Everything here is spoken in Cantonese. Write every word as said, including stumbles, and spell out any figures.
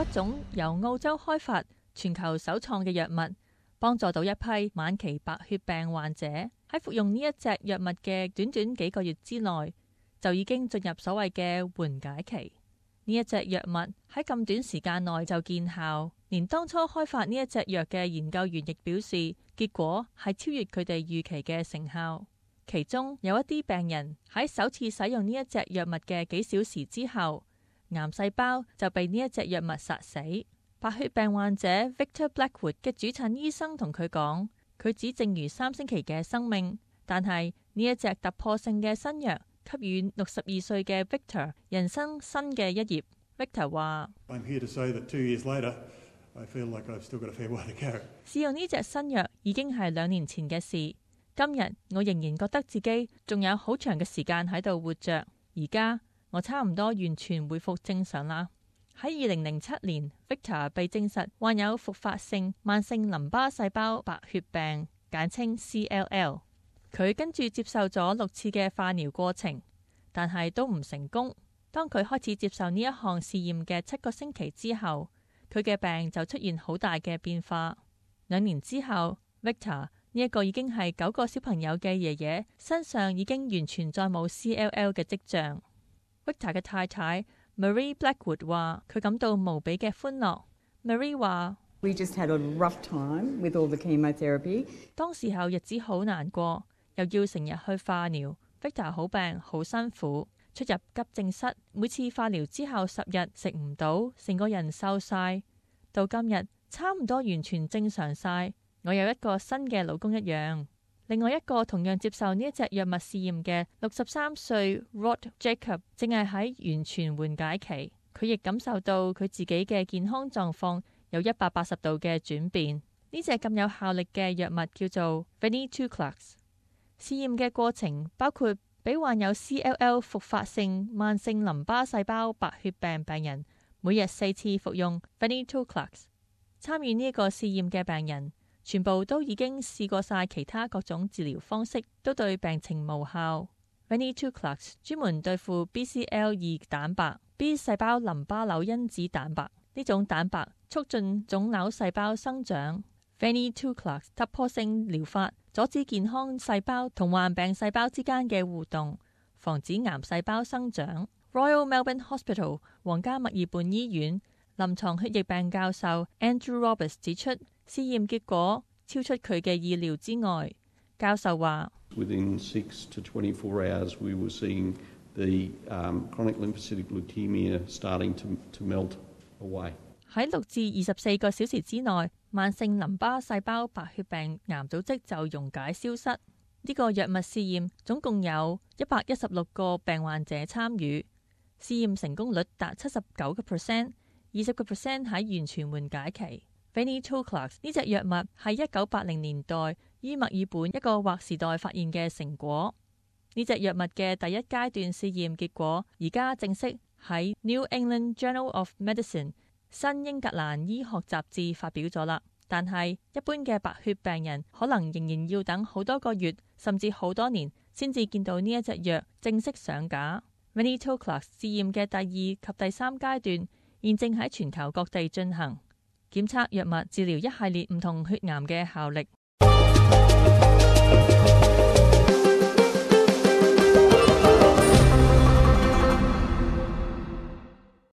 種由澳洲開發、全球首創嘅藥物，幫助到一批晚期白血病患者喺服用呢一隻藥物嘅短短幾個月之內，就已經進入所謂嘅緩解期。呢一隻藥物喺咁短時間內就見效，連當初開發呢一隻藥嘅研究員亦表示，結果係超越佢哋預期嘅成效。其中有一啲病人喺首次使用呢一隻藥物嘅幾小時之後，癌細胞就被呢一隻藥物殺死。白血病患者 Victor Blackwood 嘅主診醫生同佢講，佢只剩餘三星期嘅生命，但係呢一隻突破性嘅新藥給予六十二歲嘅 Victor 人生新嘅一頁。Victor 話：試用呢隻新藥已經係兩年前嘅事，今日我仍然覺得自己仲有好長嘅時間喺度活着。而家我差唔多完全恢復正常啦。喺二零零七年 Victor 被證實患有復發性慢性淋巴細胞白血病，簡稱 C L L。佢跟住接受咗六次嘅化療過程，但係都唔成功。當佢開始接受呢一項試驗嘅七個星期之後，佢嘅病就出現好大嘅變化。兩年之後 Victor 呢一個已經係九個小朋友嘅爺爺身上已經完全再冇 C L L 嘅跡象。Victor 嘅太太 Marie Blackwood 話佢感到無比嘅歡樂。Marie 話：We just had a rough time with all the chemotherapy. 當時候日子好難過，又要成日去化療。Victor 好病，好辛苦，出入急症室，每次化療之後十日食唔到，成個人瘦晒。到今日差唔多完全正常晒。我有一個新嘅老公一樣。另外一個同樣接受呢一隻藥物試驗嘅六十三歲 Rod Jacob 正係喺完全緩解期，佢亦感受到佢自己嘅健康狀況有一百八十度嘅轉變。呢隻咁有效力嘅藥物叫做 Venetoclax。試驗嘅過程包括俾患有 C L L 復發性慢性淋巴細胞白血病病人每日四次服用 Venetoclax。參與呢一個試驗嘅病人全部都已經試過晒其他各種治療方式，都對病情無效。Venetoclax 專門對付 B C L 二 蛋白、B 細胞淋巴瘤因子蛋白，呢種蛋白促進腫瘤細胞生長。Venetoclax 突破性療法阻止健康細胞同患病細胞之間嘅互動，防止癌細胞生長。Royal Melbourne Hospital 皇家墨爾本醫院臨床血液病教授 Andrew Roberts 指出，試驗結果超出佢嘅意料之外。教授話：Within six to twenty-four hours, we were seeing the chronic lymphocytic leukemia starting to to melt away。喺六至二十四個小時之內，慢性淋巴細胞白血病癌組織就溶解消失。呢個藥物試驗總共有一百一十六個病患者參與，試驗成功率達七十九個 percent， 二十個 percent 喺完全緩解期。Venetoclax 呢隻藥物係一九八零年代於墨爾本一個劃時代發現嘅成果。呢隻藥物嘅第一階段試驗結果而家正式喺 New England Journal of Medicine 新英格蘭醫學雜誌發表咗啦。但係一般嘅白血病人可能仍然要等好多個月甚至好多年先至見到呢一隻藥正式上架。Venetoclax 試驗嘅第二及第三階段現正喺全球各地進行，檢測藥物治療一系列唔同血癌嘅效力。